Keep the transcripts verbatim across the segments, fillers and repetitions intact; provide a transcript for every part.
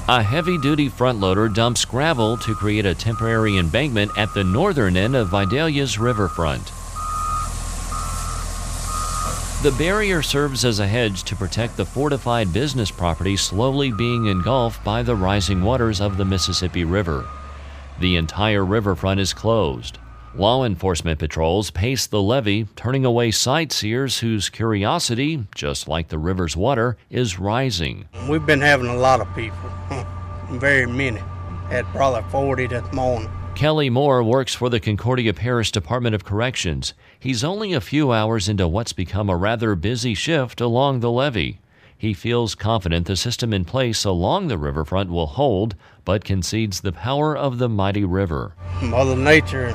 A heavy-duty front loader dumps gravel to create a temporary embankment at the northern end of Vidalia's riverfront. The barrier serves as a hedge to protect the fortified business property slowly being engulfed by the rising waters of the Mississippi River. The entire riverfront is closed. Law enforcement patrols pace the levee, turning away sightseers whose curiosity, just like the river's water, is rising. We've been having a lot of people, very many. Had probably forty this morning. Kelly Moore works for the Concordia Parish Department of Corrections. He's only a few hours into what's become a rather busy shift along the levee. He feels confident the system in place along the riverfront will hold, but concedes the power of the mighty river. Mother Nature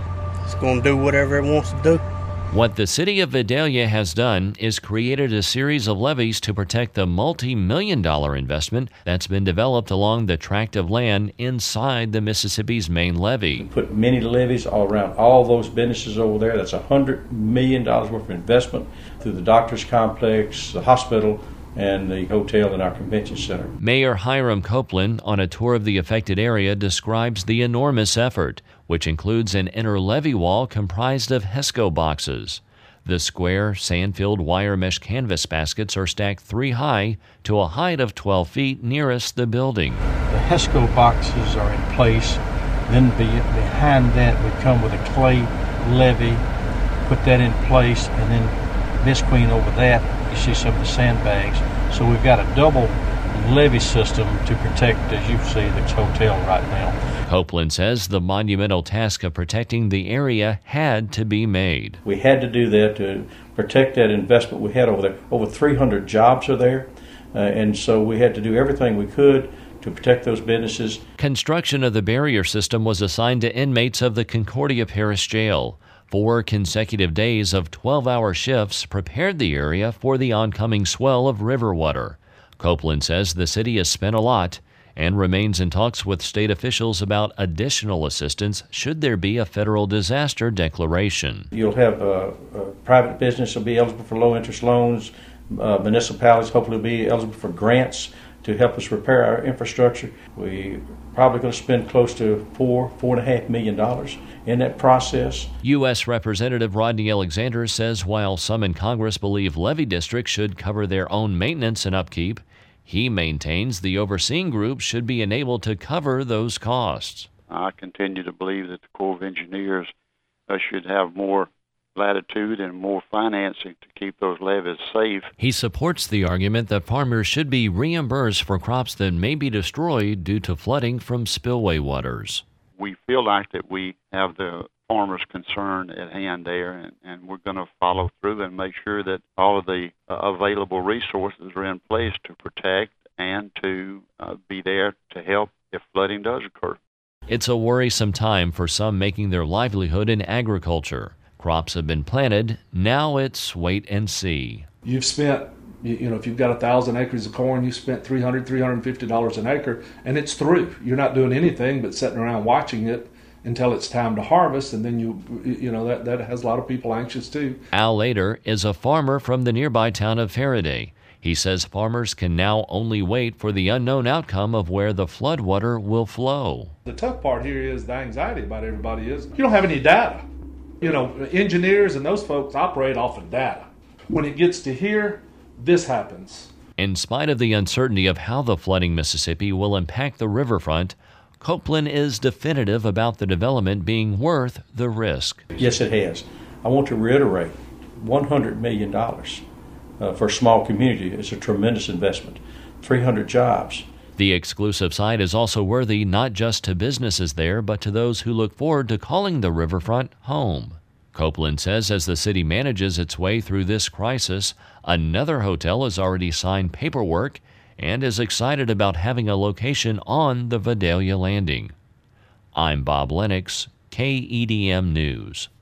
is going to do whatever it wants to do. What the city of Vidalia has done is created a series of levees to protect the multi-million dollar investment that's been developed along the tract of land inside the Mississippi's main levee. We put many levees all around all those businesses over there. That's one hundred million dollars worth of investment through the doctor's complex, the hospital, and the hotel and our convention center. Mayor Hiram Copeland, on a tour of the affected area, describes the enormous effort, which includes an inner levee wall comprised of HESCO boxes. The square, sand-filled wire mesh canvas baskets are stacked three high to a height of twelve feet nearest the building. The HESCO boxes are in place. Then be, behind that we come with a clay levee, put that in place, and then Miss Queen over that, you see some of the sandbags. So we've got a double levee system to protect, as you see, this hotel right now. Copeland says the monumental task of protecting the area had to be made. We had to do that to protect that investment we had over there. Over three hundred jobs are there, uh, and so we had to do everything we could to protect those businesses. Construction of the barrier system was assigned to inmates of the Concordia Parish Jail. Four consecutive days of twelve-hour shifts prepared the area for the oncoming swell of river water. Copeland says the city has spent a lot and remains in talks with state officials about additional assistance should there be a federal disaster declaration. You'll have uh, uh, private business will be eligible for low-interest loans. Uh, municipalities hopefully will be eligible for grants to help us repair our infrastructure. We probably going to spend close to four, four and a half million dollars in that process. U S Representative Rodney Alexander says while some in Congress believe levee districts should cover their own maintenance and upkeep, he maintains the overseeing group should be enabled to cover those costs. I continue to believe that the Corps of Engineers uh, should have more latitude and more financing to keep those levees safe. He supports the argument that farmers should be reimbursed for crops that may be destroyed due to flooding from spillway waters. We feel like that we have the farmers' concern at hand there, and, and we're going to follow through and make sure that all of the uh, available resources are in place to protect and to uh, be there to help if flooding does occur. It's a worrisome time for some making their livelihood in agriculture. Crops have been planted, now it's wait and see. You've spent, you know, if you've got a thousand acres of corn, you spent three hundred dollars, three hundred fifty dollars an acre, and it's through. You're not doing anything but sitting around watching it until it's time to harvest, and then you, you know, that, that has a lot of people anxious too. Al Lader is a farmer from the nearby town of Faraday. He says farmers can now only wait for the unknown outcome of where the floodwater will flow. The tough part here is the anxiety about everybody is you don't have any data. You know, engineers and those folks operate off of data. When it gets to here, this happens. In spite of the uncertainty of how the flooding Mississippi will impact the riverfront, Copeland is definitive about the development being worth the risk. Yes, it has. I want to reiterate, one hundred million dollars uh, for a small community is a tremendous investment. three hundred jobs. The exclusive site is also worthy not just to businesses there, but to those who look forward to calling the riverfront home. Copeland says as the city manages its way through this crisis, another hotel has already signed paperwork and is excited about having a location on the Vidalia Landing. I'm Bob Lennox, K E D M News.